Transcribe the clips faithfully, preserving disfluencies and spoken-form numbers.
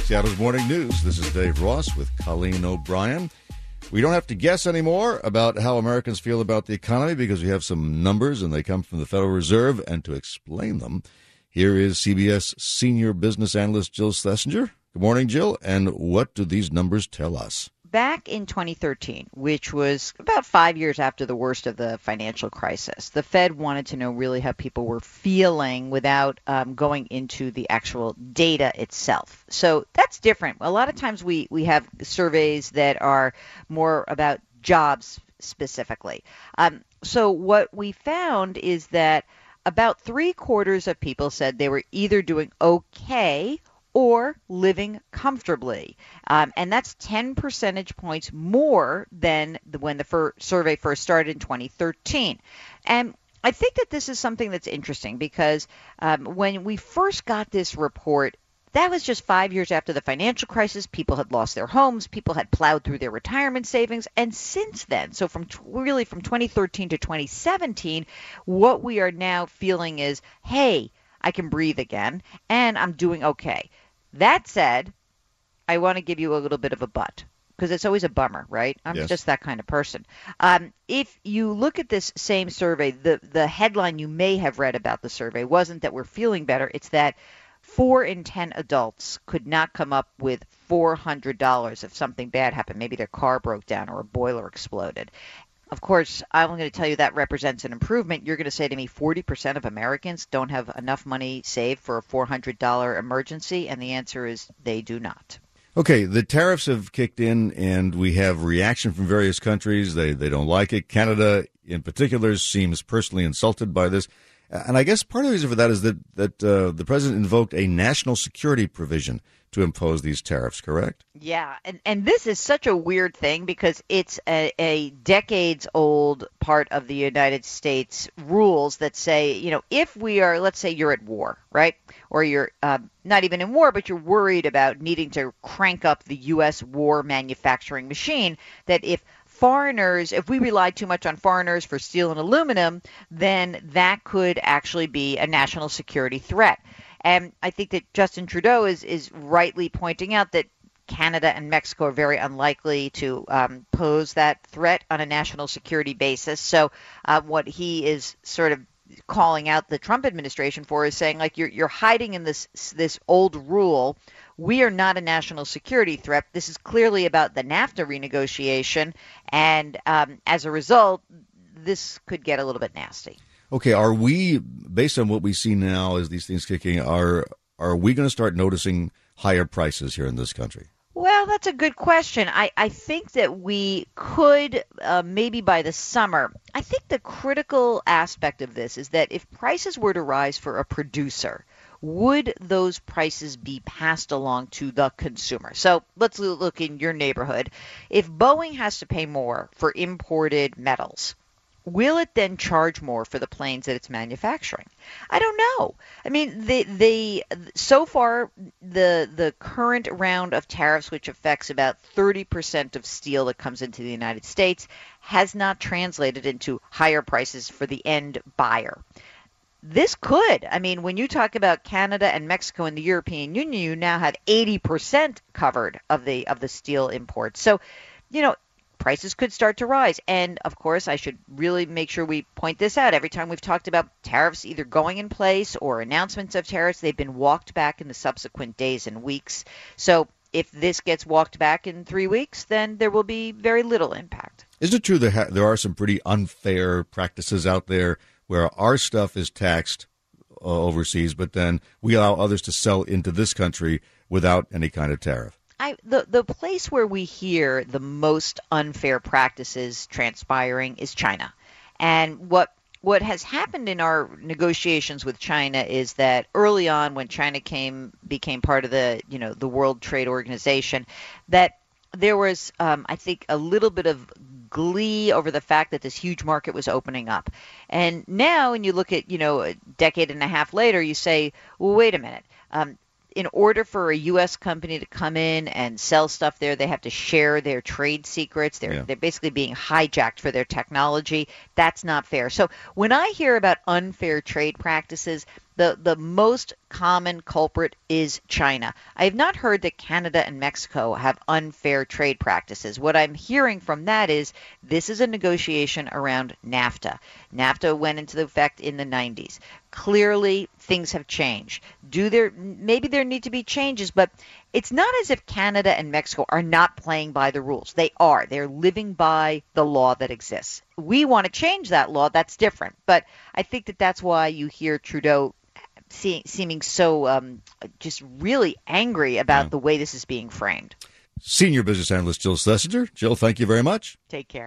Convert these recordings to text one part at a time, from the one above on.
Seattle's Morning News. This is Dave Ross with Colleen O'Brien. We don't have to guess anymore about how Americans feel about the economy because we have some numbers and they come from the Federal Reserve. And to explain them, here is C B S senior business analyst Jill Schlesinger. Good morning, Jill. And what do these numbers tell us? Back in twenty thirteen, which was about five years after the worst of the financial crisis, the Fed wanted to know really how people were feeling without um, going into the actual data itself. So that's different. A lot of times we, we have surveys that are more about jobs specifically. Um, so what we found is that about three quarters of people said they were either doing okay or living comfortably. Um, and that's ten percentage points more than the, when the fir- survey first started in twenty thirteen. And I think that this is something that's interesting because um, when we first got this report, that was just five years after the financial crisis. People had lost their homes. People had plowed through their retirement savings. And since then, so from t- really from twenty thirteen to twenty seventeen, what we are now feeling is, hey, I can breathe again and I'm doing okay. That said, I want to give you a little bit of a but because it's always a bummer, right? I'm Yes. just that kind of person. Um, if you look at this same survey, the, the headline you may have read about the survey wasn't that we're feeling better. It's that four in ten adults could not come up with four hundred dollars if something bad happened. Maybe their car broke down or a boiler exploded. Of course, I'm going to tell you that represents an improvement. You're going to say to me forty percent of Americans don't have enough money saved for a four hundred dollars emergency, and the answer is they do not. Okay, the tariffs have kicked in, and we have reaction from various countries. They they don't like it. Canada, in particular, seems personally insulted by this. And I guess part of the reason for that is that, that uh, the president invoked a national security provision to impose these tariffs, correct? Yeah, and, and this is such a weird thing because it's a, a decades-old part of the United States rules that say, you know, if we are, let's say you're at war, right? Or you're uh, not even in war, but you're worried about needing to crank up the U S war manufacturing machine, that if foreigners, if we rely too much on foreigners for steel and aluminum, then that could actually be a national security threat. And I think that Justin Trudeau is, is rightly pointing out that Canada and Mexico are very unlikely to um, pose that threat on a national security basis. So uh, what he is sort of calling out the Trump administration for is saying, like, you're you're hiding in this this old rule. We are not a national security threat. This is clearly about the NAFTA renegotiation. And um, as a result, this could get a little bit nasty. Okay, are we, based on what we see now as these things kicking, are are we going to start noticing higher prices here in this country? Well, that's a good question. I, I think that we could uh, maybe by the summer. I think the critical aspect of this is that if prices were to rise for a producer, would those prices be passed along to the consumer? So let's look in your neighborhood. If Boeing has to pay more for imported metals, will it then charge more for the planes that it's manufacturing? I don't know. I mean, they, they so far, the the current round of tariffs, which affects about thirty percent of steel that comes into the United States, has not translated into higher prices for the end buyer. This could. I mean, when you talk about Canada and Mexico and the European Union, you now have eighty percent covered of the of the steel imports. So, you know, prices could start to rise. And of course, I should really make sure we point this out. Every time we've talked about tariffs either going in place or announcements of tariffs, they've been walked back in the subsequent days and weeks. So if this gets walked back in three weeks, then there will be very little impact. Isn't it true that ha- there are some pretty unfair practices out there where our stuff is taxed uh, overseas, but then we allow others to sell into this country without any kind of tariff? I, the, the place where we hear the most unfair practices transpiring is China. And what what has happened in our negotiations with China is that early on, when China came became part of the you know the World Trade Organization, that there was um, I think a little bit of glee over the fact that this huge market was opening up. And now, when you look at you know a decade and a half later, you say, well, wait a minute. Um, in order for a U S company to come in and sell stuff there, they have to share their trade secrets. They're, yeah. they're basically being hijacked for their technology. That's not fair. So when I hear about unfair trade practices, The the most common culprit is China. I have not heard that Canada and Mexico have unfair trade practices. What I'm hearing from that is this is a negotiation around NAFTA. NAFTA went into effect in the nineties. Clearly, things have changed. Do there maybe there need to be changes, but it's not as if Canada and Mexico are not playing by the rules. They are. They're living by the law that exists. We want to change that law. That's different. But I think that that's why you hear Trudeau see, seeming so um, just really angry about yeah. the way this is being framed. Senior business analyst Jill Schlesinger. Jill, thank you very much. Take care.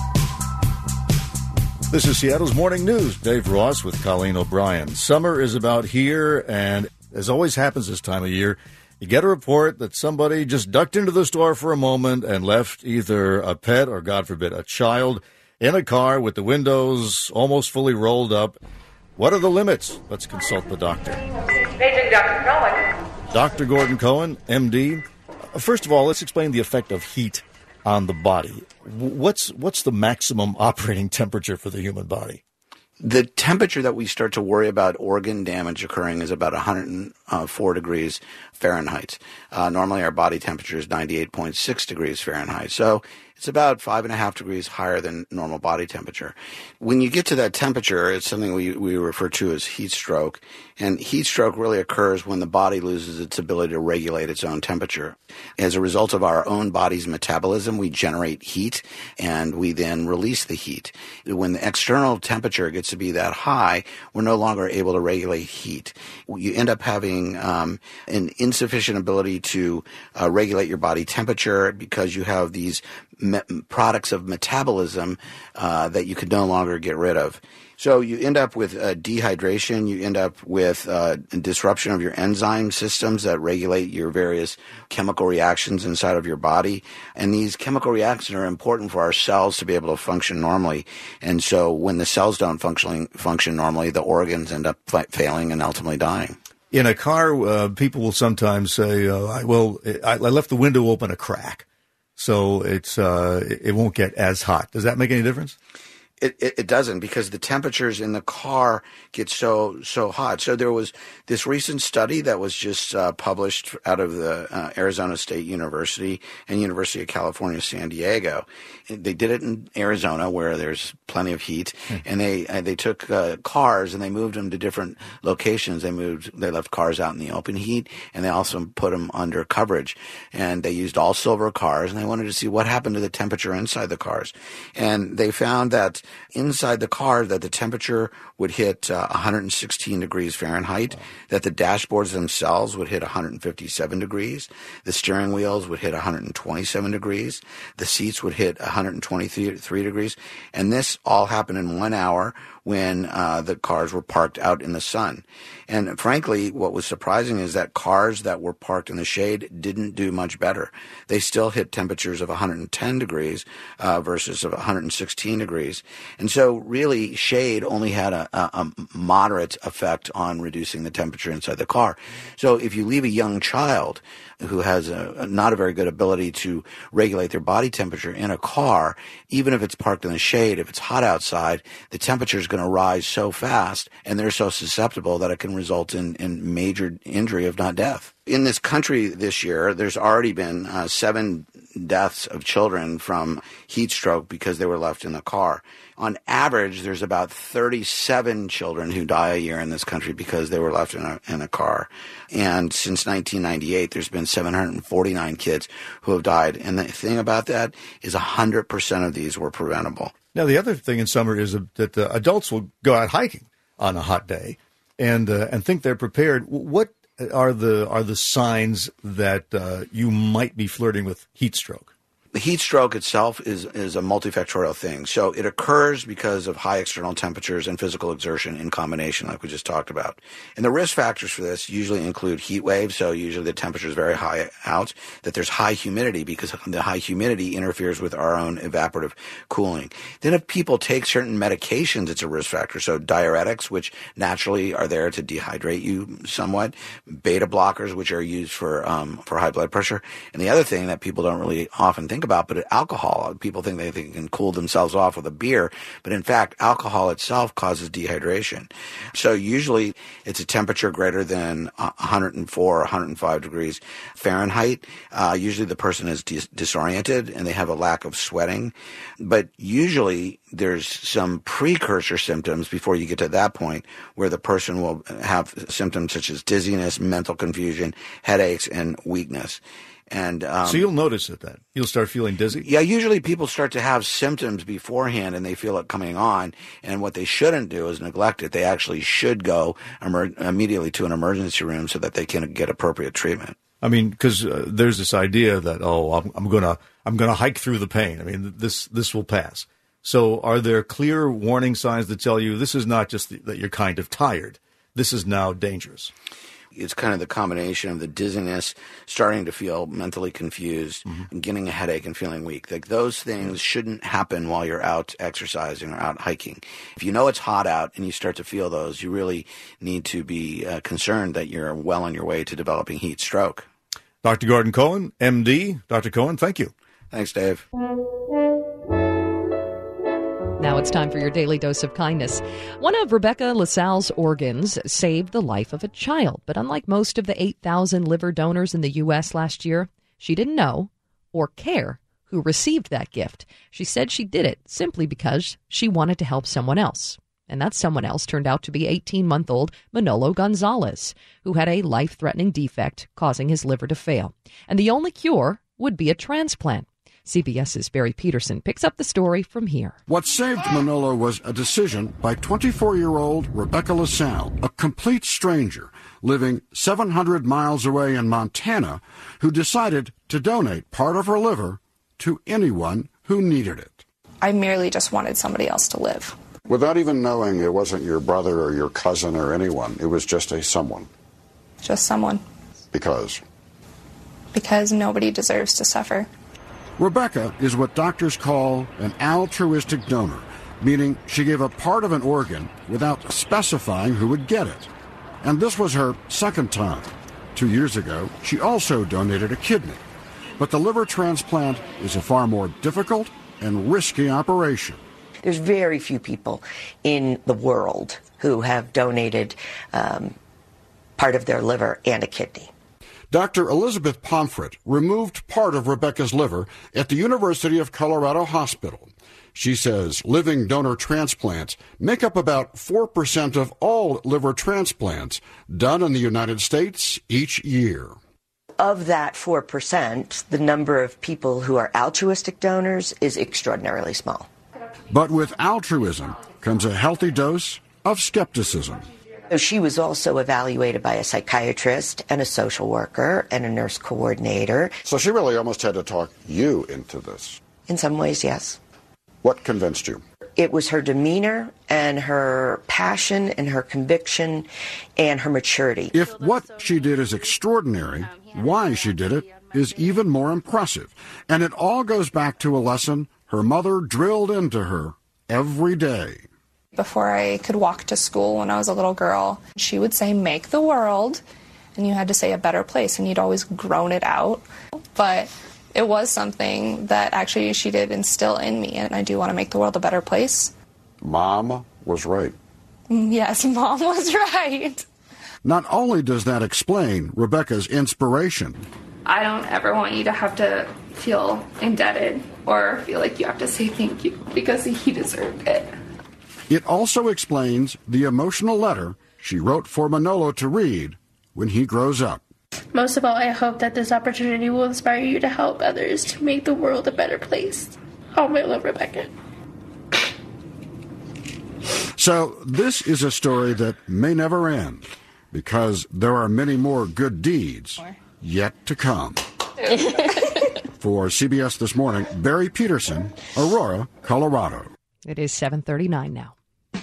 This is Seattle's Morning News. Dave Ross with Colleen O'Brien. Summer is about here, and as always happens this time of year, you get a report that somebody just ducked into the store for a moment and left either a pet or, God forbid, a child in a car with the windows almost fully rolled up. What are the limits? Let's consult the doctor. Paging Doctor Cohen. Doctor Gordon Cohen, M D. First of all, let's explain the effect of heat on the body. What's what's the maximum operating temperature for the human body? The temperature that we start to worry about organ damage occurring is about one hundred four degrees Fahrenheit. Uh, normally our body temperature is ninety-eight point six degrees Fahrenheit. So it's about five and a half degrees higher than normal body temperature. When you get to that temperature, it's something we, we refer to as heat stroke. And heat stroke really occurs when the body loses its ability to regulate its own temperature. As a result of our own body's metabolism, we generate heat and we then release the heat. When the external temperature gets to be that high, we're no longer able to regulate heat. You end up having um, an insufficient ability to uh, regulate your body temperature because you have these me- products of metabolism uh, that you could no longer get rid of. So you end up with uh, dehydration, you end up with uh, disruption of your enzyme systems that regulate your various chemical reactions inside of your body. And these chemical reactions are important for our cells to be able to function normally. And so when the cells don't function, function normally, the organs end up f- failing and ultimately dying. In a car, uh, people will sometimes say, uh, well, I, I left the window open a crack, so it's uh, it won't get as hot. Does that make any difference? It, it, it doesn't, because the temperatures in the car get so so hot. So there was this recent study that was just uh, published out of the uh, Arizona State University and University of California, San Diego. They did it in Arizona, where there's plenty of heat, hmm. and they uh, they took uh, cars and they moved them to different locations. They moved they left cars out in the open heat, and they also put them under coverage. And they used all silver cars, and they wanted to see what happened to the temperature inside the cars. And they found that inside the car that the temperature would hit uh, one hundred sixteen degrees Fahrenheit, that the dashboards themselves would hit one hundred fifty-seven degrees, the steering wheels would hit one hundred twenty-seven degrees, the seats would hit one hundred twenty-three degrees, and this all happened in one hour when uh, the cars were parked out in the sun. And frankly, what was surprising is that cars that were parked in the shade didn't do much better. They still hit temperatures of one hundred ten degrees uh, versus of one hundred sixteen degrees. And so really, shade only had a, a, a moderate effect on reducing the temperature inside the car. So if you leave a young child who has a, a not a very good ability to regulate their body temperature in a car, even if it's parked in the shade, if it's hot outside, the temperature is going to rise so fast, and they're so susceptible that it can result in, in major injury, if not death. In this country this year, there's already been uh, seven deaths of children from heat stroke because they were left in the car. On average, there's about thirty-seven children who die a year in this country because they were left in a, in a car. And since nineteen ninety-eight, there's been seven hundred forty-nine kids who have died. And the thing about that is one hundred percent of these were preventable. Now, the other thing in summer is that uh, adults will go out hiking on a hot day and uh, and think they're prepared. What are the are the signs that uh, you might be flirting with heat stroke? The heat stroke itself is, is a multifactorial thing. So it occurs because of high external temperatures and physical exertion in combination, like we just talked about. And the risk factors for this usually include heat waves, so usually the temperature is very high out, that there's high humidity because the high humidity interferes with our own evaporative cooling. Then if people take certain medications, it's a risk factor. So diuretics, which naturally are there to dehydrate you somewhat, beta blockers, which are used for um, for high blood pressure. And the other thing that people don't really often think think about, but alcohol, people think they, they can cool themselves off with a beer, but in fact, alcohol itself causes dehydration. So usually it's a temperature greater than one hundred four or one hundred five degrees Fahrenheit. Uh, usually the person is dis- disoriented and they have a lack of sweating. But usually there's some precursor symptoms before you get to that point where the person will have symptoms such as dizziness, mental confusion, headaches, and weakness. And um, so you'll notice it then. You'll start feeling dizzy? Yeah, usually people start to have symptoms beforehand and they feel it coming on. And what they shouldn't do is neglect it. They actually should go emer- immediately to an emergency room so that they can get appropriate treatment. I mean, because uh, there's this idea that, oh, I'm, I'm gonna I'm gonna hike through the pain. I mean, this this will pass. So are there clear warning signs that tell you this is not just the, that you're kind of tired? This is now dangerous. It's kind of the combination of the dizziness, starting to feel mentally confused, mm-hmm. and getting a headache and feeling weak. Like those things shouldn't happen while you're out exercising or out hiking. If you know it's hot out and you start to feel those, you really need to be uh, concerned that you're well on your way to developing heat stroke. Doctor Gordon Cohen, M D. Doctor Cohen, thank you. Thanks, Dave. Now it's time for your daily dose of kindness. One of Rebecca LaSalle's organs saved the life of a child, but unlike most of the eight thousand liver donors in the U S last year, she didn't know or care who received that gift. She said she did it simply because she wanted to help someone else. And that someone else turned out to be eighteen-month-old Manolo Gonzalez, who had a life-threatening defect causing his liver to fail. And the only cure would be a transplant. CBS's Barry Peterson picks up the story from here. What saved Manolo was a decision by twenty-four-year-old Rebecca LaSalle, a complete stranger living seven hundred miles away in Montana, who decided to donate part of her liver to anyone who needed it. I merely just wanted somebody else to live. Without even knowing it wasn't your brother or your cousin or anyone, it was just a someone. Just someone. Because? Because nobody deserves to suffer. Rebecca is what doctors call an altruistic donor, meaning she gave a part of an organ without specifying who would get it. And this was her second time. Two years ago, she also donated a kidney. But the liver transplant is a far more difficult and risky operation. There's very few people in the world who have donated um, part of their liver and a kidney. Doctor Elizabeth Pomfret removed part of Rebecca's liver at the University of Colorado Hospital. She says living donor transplants make up about four percent of all liver transplants done in the United States each year. Of that four percent, the number of people who are altruistic donors is extraordinarily small. But with altruism comes a healthy dose of skepticism. So she was also evaluated by a psychiatrist and a social worker and a nurse coordinator. So she really almost had to talk you into this. In some ways, yes. What convinced you? It was her demeanor and her passion and her conviction and her maturity. If what she did is extraordinary, why she did it is even more impressive. And it all goes back to a lesson her mother drilled into her every day. Before I could walk to school when I was a little girl, she would say, make the world, and you had to say a better place, and you'd always groan it out. But it was something that actually she did instill in me, and I do want to make the world a better place. Mom was right. Yes, Mom was right. Not only does that explain Rebecca's inspiration, I don't ever want you to have to feel indebted or feel like you have to say thank you because he deserved it. It also explains the emotional letter she wrote for Manolo to read when he grows up. Most of all, I hope that this opportunity will inspire you to help others to make the world a better place. Oh, my love, Rebecca. So this is a story that may never end because there are many more good deeds yet to come. For C B S This Morning, Barry Peterson, Aurora, Colorado. It is seven thirty-nine now.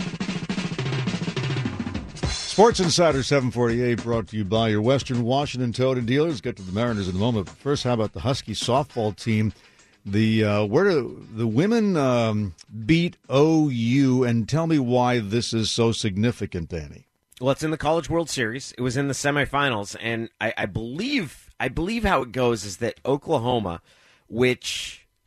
Sports Insider seven forty-eight brought to you by your Western Washington Toyota dealers. Get to the Mariners in a moment. But first, how about the Husky softball team? The uh, where do the women um, beat O U, and tell me why this is so significant, Danny. Well, it's in the College World Series. It was in the semifinals, and I, I believe I believe how it goes is that Oklahoma, which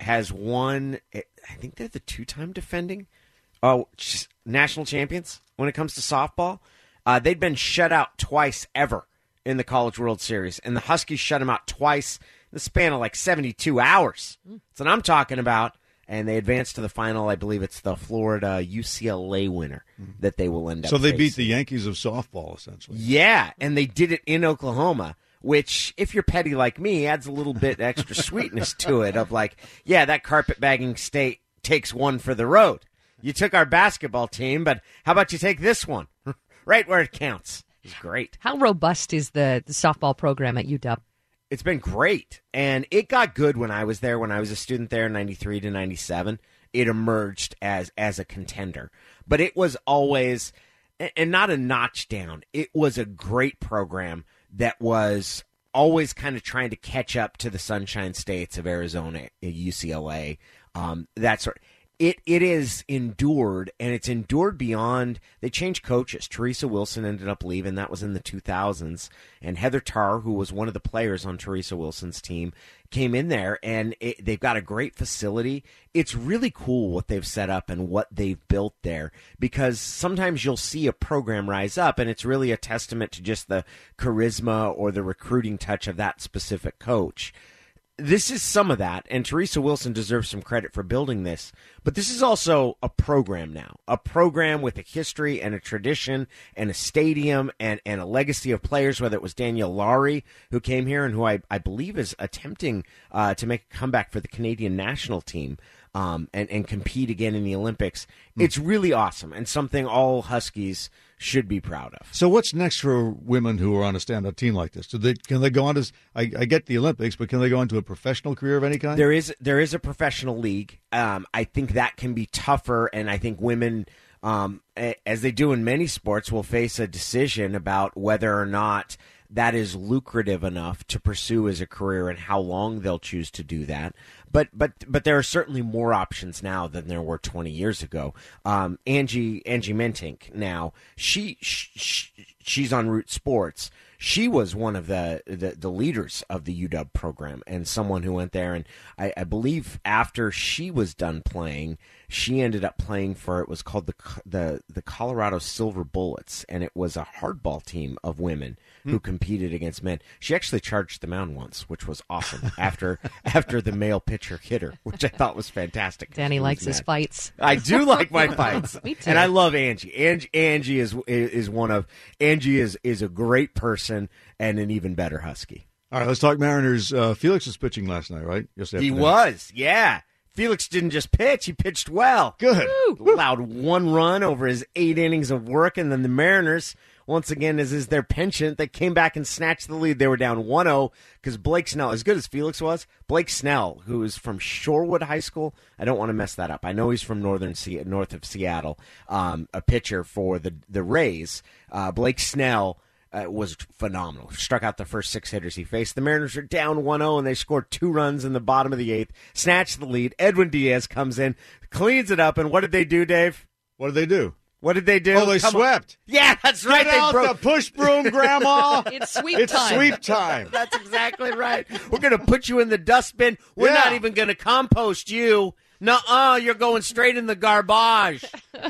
has won, I think they're the two-time defending oh, national champions when it comes to softball. Uh, they'd been shut out twice ever in the College World Series, and the Huskies shut them out twice in the span of like seventy-two hours. Mm. That's what I'm talking about. And they advanced to the final. I believe it's the Florida U C L A winner mm. that they will end up So they facing. beat the Yankees of softball, essentially. Yeah, and they did it in Oklahoma, which, if you're petty like me, adds a little bit extra sweetness to it of like, yeah, that carpetbagging state takes one for the road. You took our basketball team, but how about you take this one? Right where it counts. It's great. How robust is the, the softball program at U W? It's been great, and it got good when I was there. When I was a student there in ninety-three to ninety-seven, it emerged as as a contender. But it was always, and not a notch down, it was a great program that was always kind of trying to catch up to the Sunshine States of Arizona, U C L A, um, that sort. It it is endured, and it's endured beyond. They changed coaches. Teresa Wilson ended up leaving. That was in the two thousands. And Heather Tarr, who was one of the players on Teresa Wilson's team, came in there, and it, they've got a great facility. It's really cool what they've set up and what they've built there, because sometimes you'll see a program rise up, and it's really a testament to just the charisma or the recruiting touch of that specific coach. This is some of that, and Teresa Wilson deserves some credit for building this. But this is also a program now, a program with a history and a tradition and a stadium and, and a legacy of players, whether it was Danielle Lowry, who came here and who I, I believe is attempting uh, to make a comeback for the Canadian national team um, and, and compete again in the Olympics. Mm. It's really awesome and something all Huskies should be proud of. So what's next for women who are on a standout team like this? Do they can they go on to? I, I get the Olympics, but can they go into a professional career of any kind? There is there is a professional league. Um, I think that can be tougher, and I think women, um, as they do in many sports, will face a decision about whether or not that is lucrative enough to pursue as a career and how long they'll choose to do that. But but but there are certainly more options now than there were twenty years ago. Um, Angie Angie Mentink now she, she she's on Root Sports. She was one of the, the, the leaders of the U W program and someone who went there. And I, I believe after she was done playing, she ended up playing for, it was called the the the Colorado Silver Bullets, and it was a hardball team of women who competed against men. She actually charged the mound once, which was awesome, after after the male pitcher hit her, which I thought was fantastic. Danny likes his fights. I do like my fights. Me too. And I love Angie. Angie Angie is is one of Angie is is a great person and an even better Husky. All right, let's talk Mariners. Uh, Felix was pitching last night, right? He was, yeah. Felix didn't just pitch, he pitched well. Good. Woo. Allowed one run over his eight innings of work, and then the Mariners, once again, as is their penchant, they came back and snatched the lead. They were down one oh because Blake Snell, as good as Felix was, Blake Snell, who is from Shorewood High School, I don't want to mess that up. I know he's from northern Se- north of Seattle, um, a pitcher for the, the Rays. Uh, Blake Snell Uh, was phenomenal. Struck out the first six hitters he faced. The Mariners are down one oh, and they scored two runs in the bottom of the eighth, snatched the lead. Edwin Diaz comes in, cleans it up, and what did they do, Dave? What did they do? What did they do? Oh, they Come swept. On. Yeah, that's right. Get They out broke. the push broom, Grandma. It's sweep it's time. sweep time. That's exactly right. We're going to put you in the dustbin. We're Yeah. not even going to compost you. Nuh-uh, you're going straight in the garbage.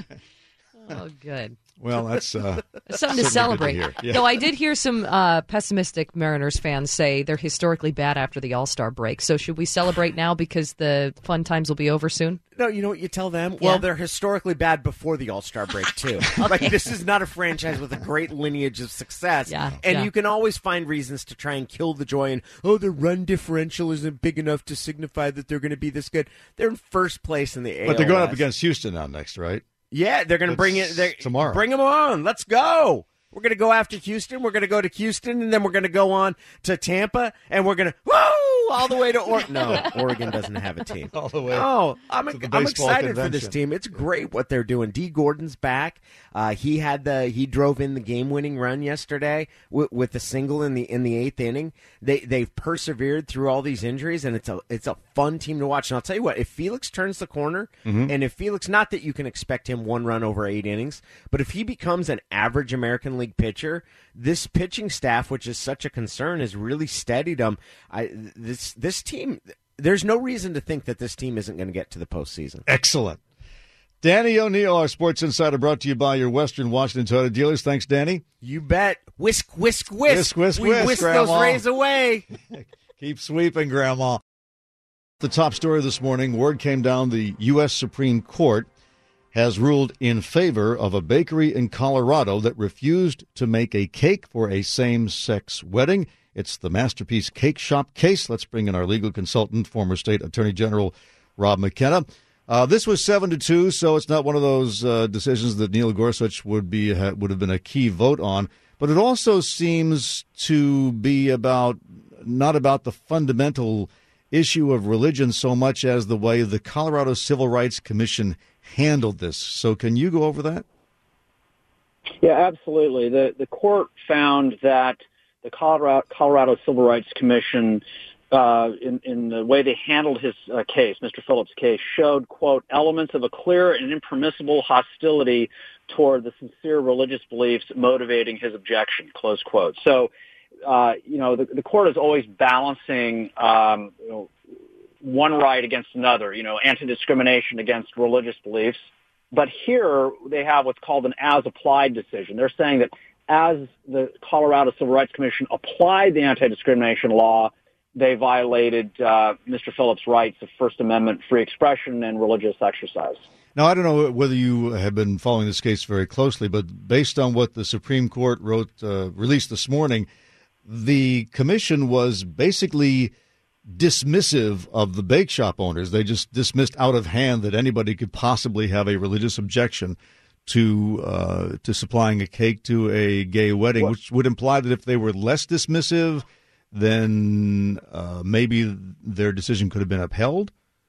Oh, good. Well, that's uh, Something to celebrate. To yeah. Though I did hear some uh, pessimistic Mariners fans say they're historically bad after the All-Star break. So should we celebrate now because the fun times will be over soon? No, you know what you tell them? Yeah. Well, they're historically bad before the All-Star break, too. Okay. Like, this is not a franchise with a great lineage of success. Yeah, and yeah. you can always find reasons to try and kill the joy. And, oh, the run differential isn't big enough to signify that they're going to be this good. They're in first place in the A L S. But they're going up against Houston now next, right? Yeah, they're going to bring it they're, tomorrow. Bring them on. Let's go. We're going to go after Houston. We're going to go to Houston, and then we're going to go on to Tampa, and we're going to, woo, all the way to Oregon. No, Oregon doesn't have a team. All the way. Oh, I'm, to the I'm baseball excited for convention. this team. It's great what they're doing. D. Gordon's back. Uh, he had the he drove in the game-winning run yesterday with, with a single in the in the eighth inning. They they've persevered through all these injuries, and it's a it's a fun team to watch. And I'll tell you what, if Felix turns the corner, Mm-hmm. and if Felix, not that you can expect him one run over eight innings, but if he becomes an average American League pitcher, this pitching staff, which is such a concern, has really steadied him. I this this team. there's no reason to think that this team isn't going to get to the postseason. Excellent. Danny O'Neill, our Sports Insider, brought to you by your Western Washington Toyota dealers. Thanks, Danny. You bet. Whisk, whisk, whisk. Whisk, whisk, we whisk, whisk Grandma. those rays away. Keep sweeping, Grandma. The top story this morning, word came down the U S Supreme Court has ruled in favor of a bakery in Colorado that refused to make a cake for a same-sex wedding. It's the Masterpiece Cake Shop case. Let's bring in our legal consultant, former State Attorney General Rob McKenna. Uh, this was seven to two, so it's not one of those uh, decisions that Neil Gorsuch would be ha, would have been a key vote on. But it also seems to be about not about the fundamental issue of religion so much as the way the Colorado Civil Rights Commission handled this. So can you go over that? Yeah, absolutely. The the court found that the Colorado, Colorado Civil Rights Commission, uh, in, in the way they handled his uh, case, Mister Phillips' case, showed, quote, elements of a clear and impermissible hostility toward the sincere religious beliefs motivating his objection, close quote. So, uh, you know, the, the court is always balancing, um, you know, one right against another, you know, anti-discrimination against religious beliefs. But here they have what's called an as-applied decision. They're saying that as the Colorado Civil Rights Commission applied the anti-discrimination law, they violated uh, Mister Phillips' rights of First Amendment free expression and religious exercise. Now, I don't know whether you have been following this case very closely, but based on what the Supreme Court wrote, uh, released this morning, the commission was basically dismissive of the bake shop owners. They just dismissed out of hand that anybody could possibly have a religious objection to uh, to supplying a cake to a gay wedding, which would imply that if they were less dismissive, then uh, maybe their decision could have been upheld?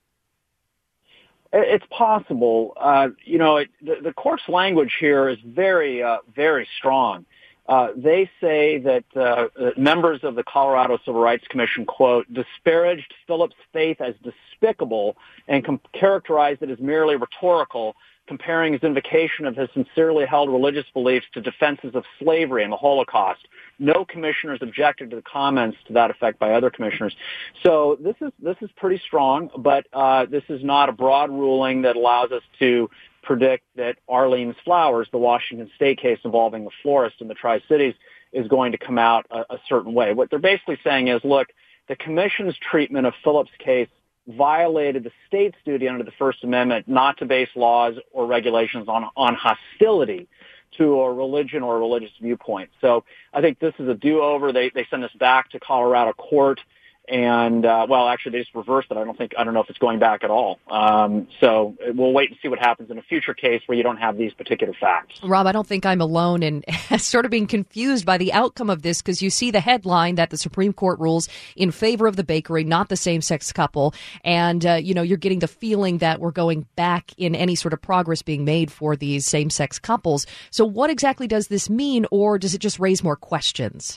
It's possible. Uh, you know, it, the, the court's language here is very, uh, very strong. Uh, they say that uh, members of the Colorado Civil Rights Commission, quote, disparaged Phillips' faith as despicable and com- characterized it as merely rhetorical, comparing his invocation of his sincerely held religious beliefs to defenses of slavery and the Holocaust. No commissioners objected to the comments to that effect by other commissioners. So this is this is pretty strong, but uh, this is not a broad ruling that allows us to predict that Arlene's Flowers, the Washington State case involving the florist in the Tri-Cities, is going to come out a, a certain way. What they're basically saying is, look, the commission's treatment of Phillips' case violated the state's duty under the First Amendment not to base laws or regulations on, on hostility to a religion or a religious viewpoint. So I think this is a do-over. They, they send us back to Colorado court. And, uh, well, actually, they just reversed it. I don't think, I don't know if it's going back at all. Um, so we'll wait and see what happens in a future case where you don't have these particular facts. Rob, I don't think I'm alone in sort of being confused by the outcome of this, because you see the headline that the Supreme Court rules in favor of the bakery, not the same-sex couple. And, uh, you know, you're getting the feeling that we're going back in any sort of progress being made for these same-sex couples. So what exactly does this mean, or does it just raise more questions?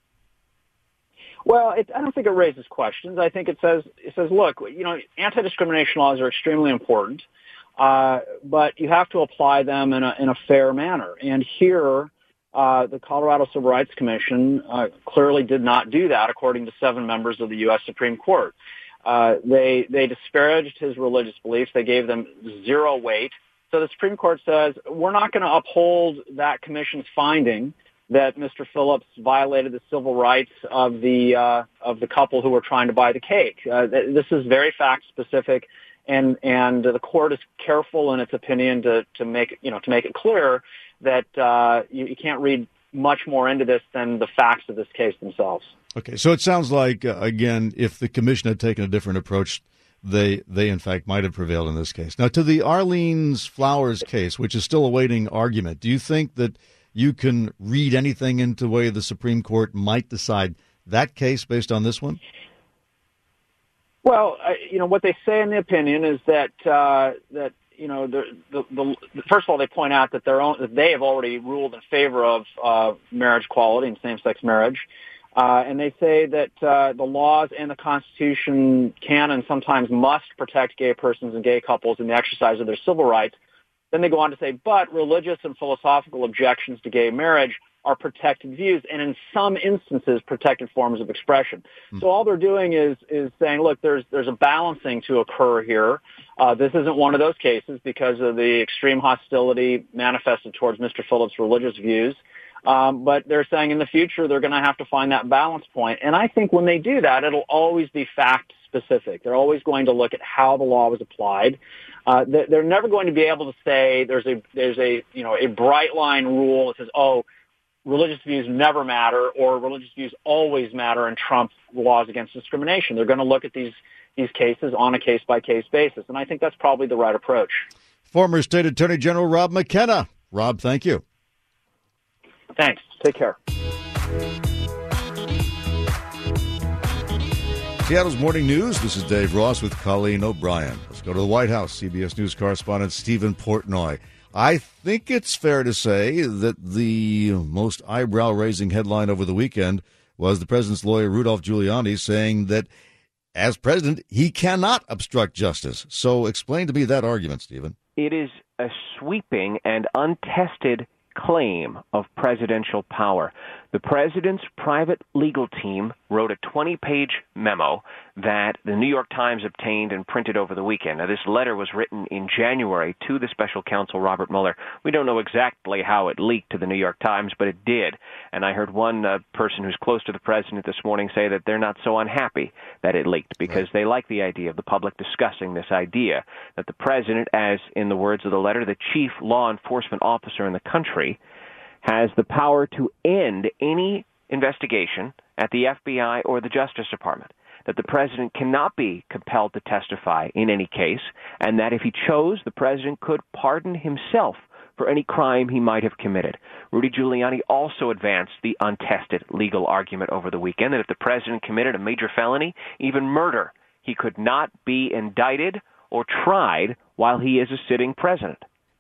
Well, it, I don't think it raises questions. I think it says, it says, look, you know, anti-discrimination laws are extremely important, uh, but you have to apply them in a, in a fair manner. And here, uh, the Colorado Civil Rights Commission uh, clearly did not do that, according to seven members of the U S Supreme Court. Uh, they they disparaged his religious beliefs. They gave them zero weight. So the Supreme Court says, we're not going to uphold that commission's finding that Mister Phillips violated the civil rights of the uh, of the couple who were trying to buy the cake. Uh, this is very fact specific, and and the court is careful in its opinion to to make you know to make it clear that uh, you, you can't read much more into this than the facts of this case themselves. Okay, so it sounds like uh, again, if the commission had taken a different approach, they they in fact might have prevailed in this case. Now, to the Arlene's Flowers case, which is still awaiting argument, do you think that you can read anything into the way the Supreme Court might decide that case based on this one? Well, uh, you know, what they say in the opinion is that, uh, that you know, the, the, the, first of all, they point out that, their own, that they have already ruled in favor of uh, marriage equality and same-sex marriage. Uh, and they say that uh, the laws and the Constitution can and sometimes must protect gay persons and gay couples in the exercise of their civil rights. Then they go on to say, but religious and philosophical objections to gay marriage are protected views, and in some instances, protected forms of expression. Mm. So all they're doing is is saying, look, there's there's a balancing to occur here. Uh, this isn't one of those cases because of the extreme hostility manifested towards Mister Phillips' religious views. Um, but they're saying in the future they're going to have to find that balance point. And I think when they do that, it'll always be fact specific. They're always going to look at how the law was applied. Uh, they're never going to be able to say there's a there's a you know a bright line rule that says, oh, religious views never matter or religious views always matter and trump laws against discrimination. They're going to look at these these cases on a case by case basis, and I think that's probably the right approach. Former State Attorney General Rob McKenna. Rob, thank you. Thanks. Take care. Seattle's Morning News. This is Dave Ross with Colleen O'Brien. Let's go to the White House. C B S News correspondent Stephen Portnoy. I think it's fair to say that the most eyebrow-raising headline over the weekend was the president's lawyer, Rudolph Giuliani, saying that as president, he cannot obstruct justice. So explain to me that argument, Stephen. It is a sweeping and untested claim of presidential power. The president's private legal team wrote a twenty-page memo that the New York Times obtained and printed over the weekend. Now, this letter was written in January to the special counsel, Robert Mueller. We don't know exactly how it leaked to the New York Times, but it did. And I heard one uh, person who's close to the president this morning say that they're not so unhappy that it leaked because they like the idea of the public discussing this idea that the president, as in the words of the letter, the chief law enforcement officer in the country, has the power to end any investigation at the F B I or the Justice Department, that the president cannot be compelled to testify in any case, and that if he chose, the president could pardon himself for any crime he might have committed. Rudy Giuliani also advanced the untested legal argument over the weekend that if the president committed a major felony, even murder, he could not be indicted or tried while he is a sitting president.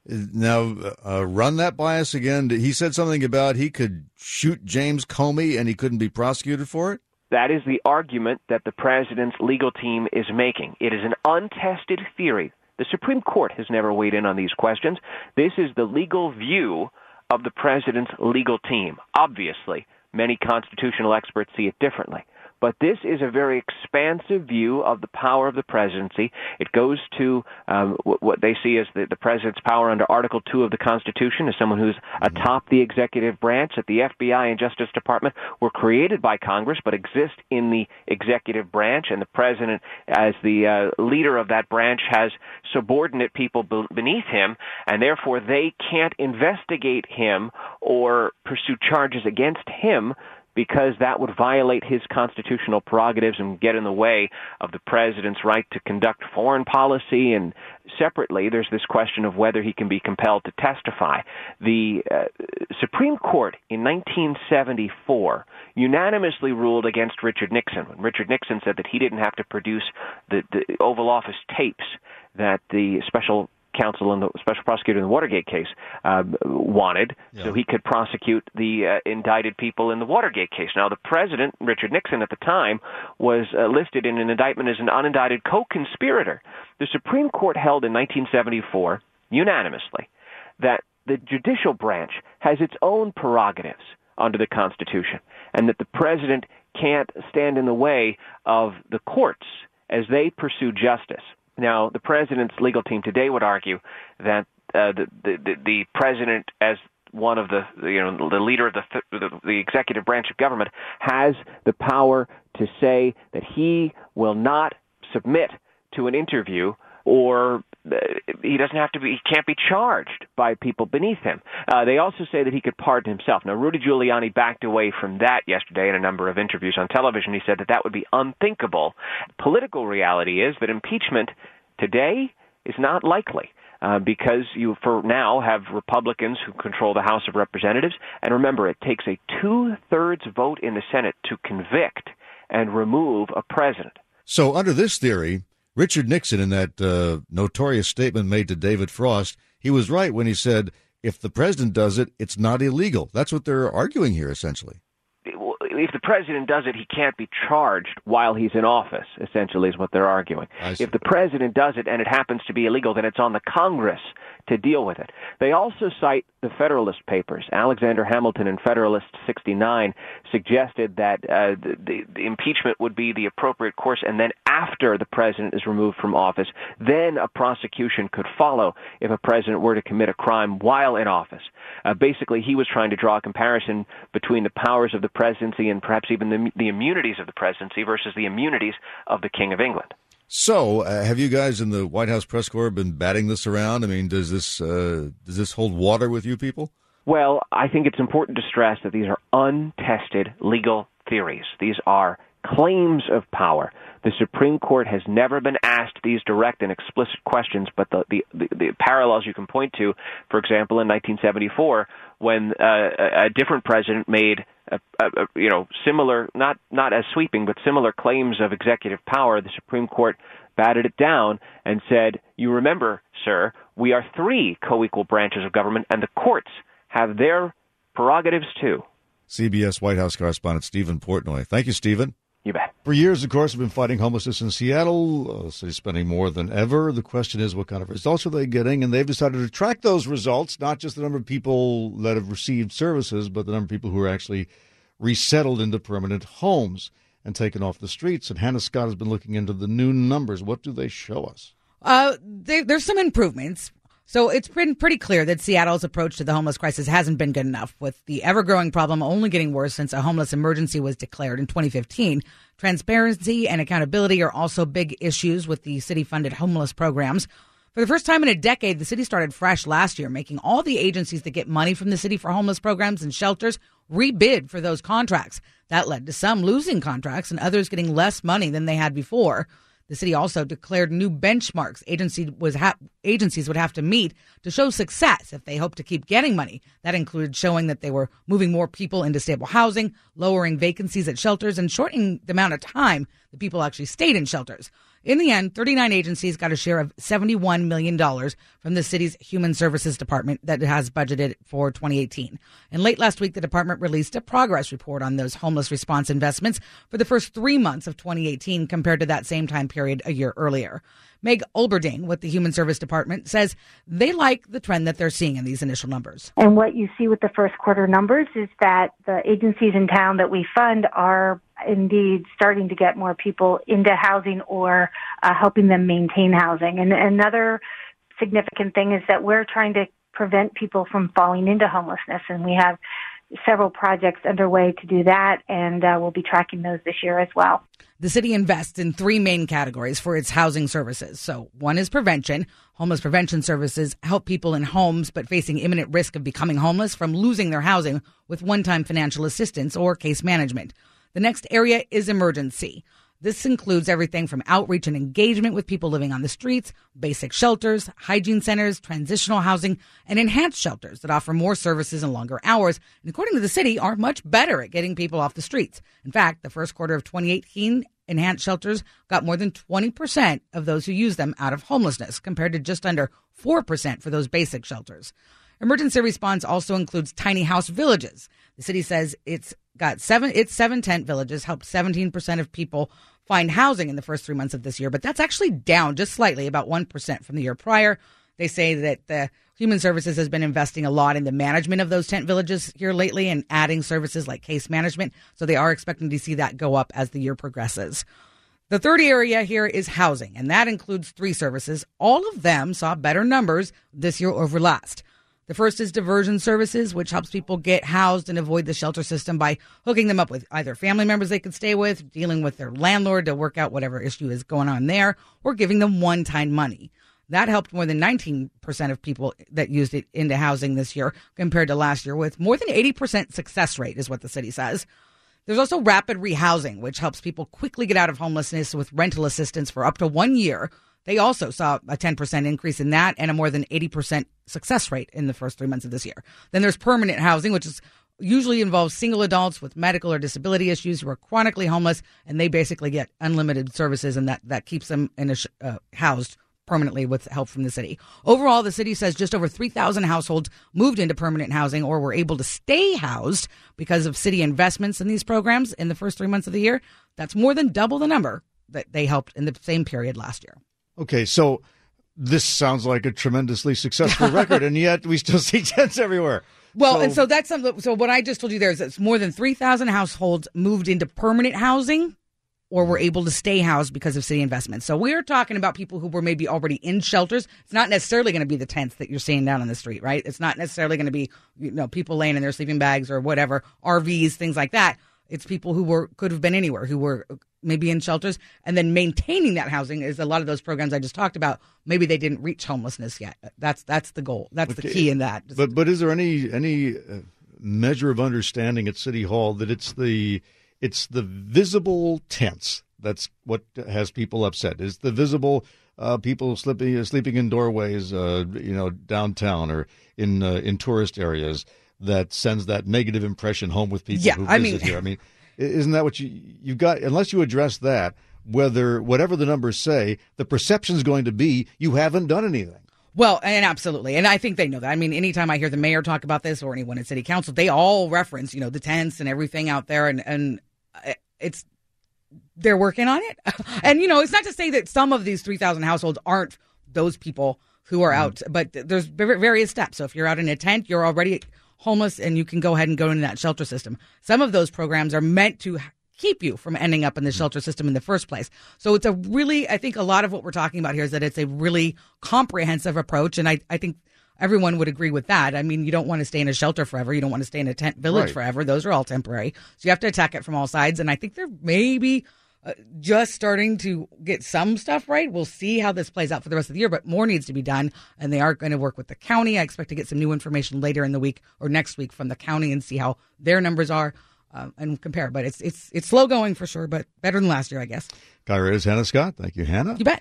Now, uh, run that by us again. He said something about he could shoot James Comey and he couldn't be prosecuted for it? That is the argument that the president's legal team is making. It is an untested theory. The Supreme Court has never weighed in on these questions. This is the legal view of the president's legal team. Obviously, many constitutional experts see it differently. But this is a very expansive view of the power of the presidency. It goes to um, what they see as the, the president's power under Article two of the Constitution as someone who's atop the executive branch, that the F B I and Justice Department were created by Congress but exist in the executive branch, and the president, as the uh, leader of that branch, has subordinate people be- beneath him, and therefore they can't investigate him or pursue charges against him because that would violate his constitutional prerogatives and get in the way of the president's right to conduct foreign policy. And separately, there's this question of whether he can be compelled to testify. The uh, Supreme Court in nineteen seventy-four unanimously ruled against Richard Nixon when Richard Nixon said that he didn't have to produce the, the Oval Office tapes that the special counsel and the special prosecutor in the Watergate case uh, wanted, yeah. so he could prosecute the uh, indicted people in the Watergate case. Now, the president, Richard Nixon, at the time, was uh, listed in an indictment as an unindicted co-conspirator. The Supreme Court held in nineteen seventy-four, unanimously, that the judicial branch has its own prerogatives under the Constitution, and that the president can't stand in the way of the courts as they pursue justice. Now, the president's legal team today would argue that uh, the, the the president, as one of the you know the leader of the, the the executive branch of government, has the power to say that he will not submit to an interview, or he doesn't have to be, he can't be charged by people beneath him. Uh, they also say that he could pardon himself. Now, Rudy Giuliani backed away from that yesterday in a number of interviews on television. He said that that would be unthinkable. Political reality is that impeachment today is not likely. Uh, because you, for now, have Republicans who control the House of Representatives. And remember, it takes a two-thirds vote in the Senate to convict and remove a president. So under this theory, Richard Nixon, in that uh, notorious statement made to David Frost, he was right when he said, if the president does it, it's not illegal. That's what they're arguing here, essentially. If the president does it, he can't be charged while he's in office, essentially, is what they're arguing. If the president does it and it happens to be illegal, then it's on the Congress to deal with it. They also cite the Federalist Papers. Alexander Hamilton in Federalist sixty-nine suggested that uh, the, the, the impeachment would be the appropriate course, and then after the president is removed from office, then a prosecution could follow if a president were to commit a crime while in office. Uh, basically, he was trying to draw a comparison between the powers of the presidency and perhaps even the, the immunities of the presidency versus the immunities of the King of England. So, uh, have you guys in the White House press corps been batting this around? I mean, does this uh, does this hold water with you people? Well, I think it's important to stress that these are untested legal theories. These are claims of power. The Supreme Court has never been asked these direct and explicit questions, but the, the, the, the parallels you can point to, for example, in nineteen seventy-four, when uh, a, a different president made a, a, a, you know, similar, not, not as sweeping, but similar claims of executive power, the Supreme Court batted it down and said, you remember, sir, we are three co-equal branches of government, and the courts have their prerogatives too. C B S White House correspondent Stephen Portnoy. Thank you, Stephen. You bet. For years, of course, we've been fighting homelessness in Seattle. Uh, city's spending more than ever. The question is, what kind of results are they getting? And they've decided to track those results, not just the number of people that have received services, but the number of people who are actually resettled into permanent homes and taken off the streets. And Hannah Scott has been looking into the new numbers. What do they show us? Uh, they, there's some improvements. So it's been pretty clear that Seattle's approach to the homeless crisis hasn't been good enough, with the ever-growing problem only getting worse since a homeless emergency was declared in twenty fifteen. Transparency and accountability are also big issues with the city-funded homeless programs. For the first time in a decade, the city started fresh last year, making all the agencies that get money from the city for homeless programs and shelters rebid for those contracts. That led to some losing contracts and others getting less money than they had before. The city also declared new benchmarks agency was ha- agencies would have to meet to show success if they hope to keep getting money. That included showing that they were moving more people into stable housing, lowering vacancies at shelters, and shortening the amount of time that people actually stayed in shelters. In the end, thirty-nine agencies got a share of seventy-one million dollars from the city's Human Services Department that has budgeted for twenty eighteen. And late last week, the department released a progress report on those homeless response investments for the first three months of twenty eighteen compared to that same time period a year earlier. Meg Olberding with the Human Service Department says they like the trend that they're seeing in these initial numbers. And what you see with the first quarter numbers is that the agencies in town that we fund are indeed starting to get more people into housing or uh, helping them maintain housing. And another significant thing is that we're trying to prevent people from falling into homelessness, and we have several projects underway to do that, and uh, we'll be tracking those this year as well. The city invests in three main categories for its housing services. So one is prevention. Homeless prevention services help people in homes but facing imminent risk of becoming homeless from losing their housing with one-time financial assistance or case management. The next area is emergency. This includes everything from outreach and engagement with people living on the streets, basic shelters, hygiene centers, transitional housing, and enhanced shelters that offer more services and longer hours, and according to the city, are much better at getting people off the streets. In fact, the first quarter of twenty eighteen, enhanced shelters got more than twenty percent of those who use them out of homelessness, compared to just under four percent for those basic shelters. Emergency response also includes tiny house villages. The city says it's got seven, its seven tent villages helped seventeen percent of people find housing in the first three months of this year, but that's actually down just slightly, about one percent from the year prior. They say that the Human Services has been investing a lot in the management of those tent villages here lately and adding services like case management. So they are expecting to see that go up as the year progresses. The third area here is housing, and that includes three services. All of them saw better numbers this year over last. The first is diversion services, which helps people get housed and avoid the shelter system by hooking them up with either family members they could stay with, dealing with their landlord to work out whatever issue is going on there, or giving them one-time money. That helped more than nineteen percent of people that used it into housing this year compared to last year, with more than eighty percent success rate is what the city says. There's also rapid rehousing, which helps people quickly get out of homelessness with rental assistance for up to one year. They also saw a ten percent increase in that and a more than eighty percent success rate in the first three months of this year. Then there's permanent housing, which is usually involves single adults with medical or disability issues who are chronically homeless, and they basically get unlimited services, and that, that keeps them in a, uh, housed permanently with help from the city. Overall, the city says just over three thousand households moved into permanent housing or were able to stay housed because of city investments in these programs in the first three months of the year. That's more than double the number that they helped in the same period last year. Okay, so this sounds like a tremendously successful record, and yet we still see tents everywhere. Well, so, and so that's something. So what I just told you there is that more than three thousand households moved into permanent housing or were able to stay housed because of city investments. So we're talking about people who were maybe already in shelters. It's not necessarily going to be the tents that you're seeing down on the street, right? It's not necessarily going to be, you know, people laying in their sleeping bags or whatever, R Vs, things like that. It's people who were could have been anywhere, who were maybe in shelters, and then maintaining that housing is a lot of those programs I just talked about. Maybe they didn't reach homelessness yet. That's that's the goal. That's okay. The key in that. But but is there any any uh, measure of understanding at City Hall that it's the it's the visible tents that's what has people upset? Is the visible uh, people sleeping sleeping in doorways, uh, you know, downtown or in uh, in tourist areas that sends that negative impression home with people yeah, who I visit mean, here? I mean. Isn't that what you you've got? Unless you address that, whether whatever the numbers say, the perception is going to be you haven't done anything. Well, and absolutely, and I think they know that. I mean, anytime I hear the mayor talk about this or anyone at city council, they all reference, you know, the tents and everything out there, and and it's they're working on it. And you know, it's not to say that some of these three thousand households aren't those people who are out, but there's various steps. So if you're out in a tent, you're already homeless, and you can go ahead and go into that shelter system. Some of those programs are meant to keep you from ending up in the shelter system in the first place. So it's a really, I think a lot of what we're talking about here is that it's a really comprehensive approach, and I, I think everyone would agree with that. I mean, you don't want to stay in a shelter forever. You don't want to stay in a tent village right. forever. Those are all temporary. So you have to attack it from all sides, and I think they're maybe uh, just starting to get some stuff right. We'll see how this plays out for the rest of the year, but more needs to be done, and they are going to work with the county. I expect to get some new information later in the week or next week from the county and see how their numbers are uh, and compare. But it's it's it's slow going for sure, but better than last year, I guess. Kyra is Hannah Scott. Thank you, Hannah. You bet.